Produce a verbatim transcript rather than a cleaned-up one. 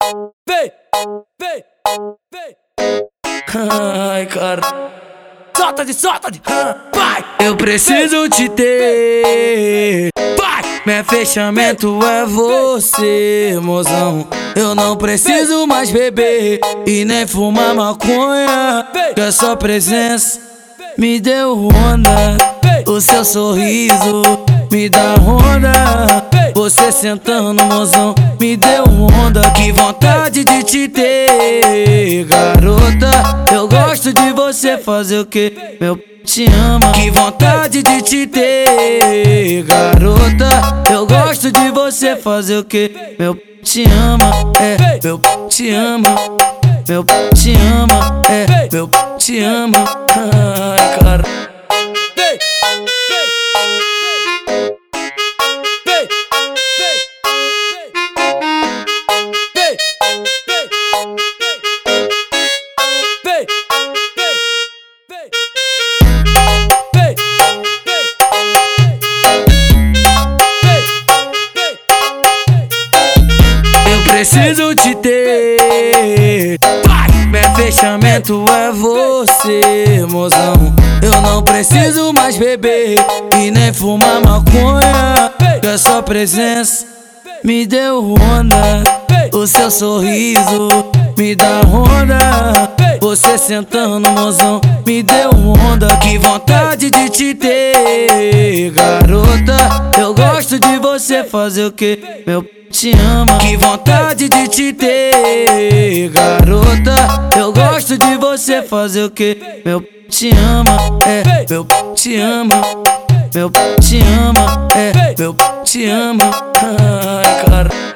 vem, vem, vem. Ai, cara. Solta de, solta de, vai. Eu preciso te ter, vai. Meu fechamento é você, mozão. Eu não preciso mais beber e nem fumar maconha, que a sua presença me deu onda. O seu sorriso me dá onda. Você sentando, mozão, me deu onda. Que vontade de te ter, garota. Eu gosto de você, fazer o que? Meu te ama. Que vontade de te ter, garota. Eu gosto de você, fazer o que? Meu te ama, é, meu te ama. Meu te ama, é, meu te ama. Ai, cara. Vem, vem, vem, vem, vem, vem, eu preciso te ter, meu fechamento é você, mozão. Eu não preciso mais beber e nem fumar maconha, que a sua presença me deu onda. O seu sorriso me dá onda. Você sentando, mozão, me deu onda. Que vontade de te ter, garota. Eu gosto de você, fazer o que? Meu te ama. Que vontade de te ter, garota. Eu gosto de você, fazer o que? Meu te ama, é, meu te ama. Meu te ama, é, meu te ama. Ai, cara.